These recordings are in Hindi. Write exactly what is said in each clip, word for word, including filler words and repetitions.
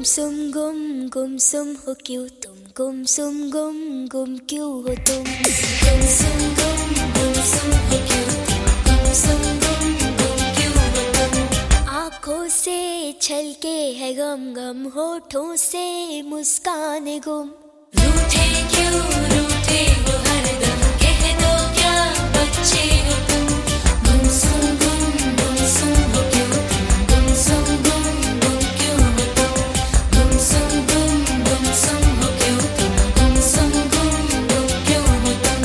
गुमसुम गुम गुमसुम हो क्यों तुम, गुमसुम गुम गुम क्यों हो तुम, गुमसुम गुम गुमसुम हो क्यों तुम, गुमसुम गुम गुम क्यों हो तुम। आँखों से छलके है गम गम, होठों से मुस्कान गुम। रूठे क्यों रूठे हो हरदम, कह दो क्या बच्चे हो तुम। गुमसुम गुम गुमसुम हो क्यों तुम, गुमसुम गुम गुम क्यों हो तुम, गुमसुम गुम गुमसुम हो क्यों तुम, गुमसुम गुम गुम क्यों हो तुम।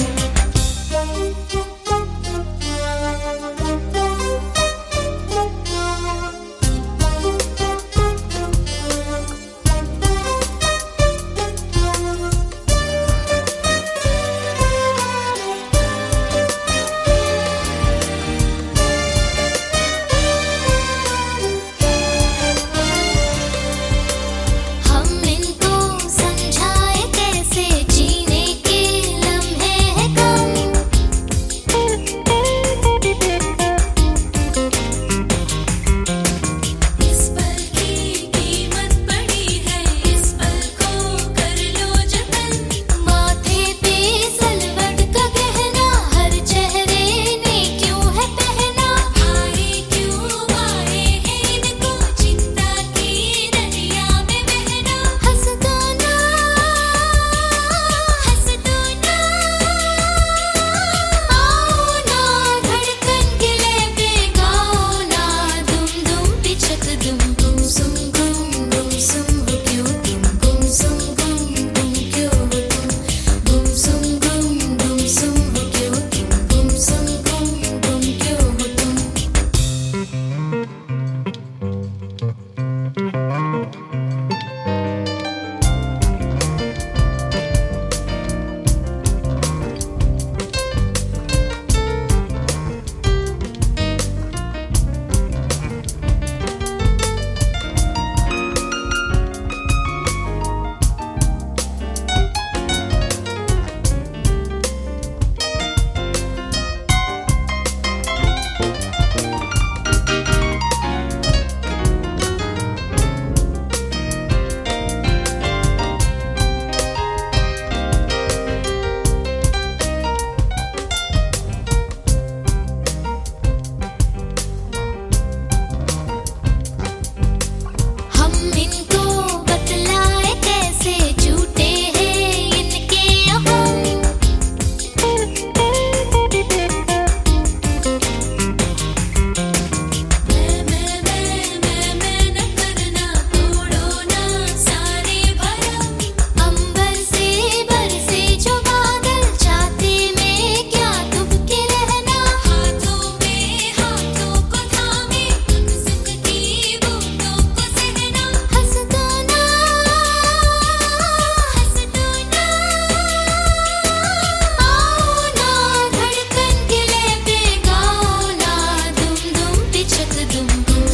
Dum dum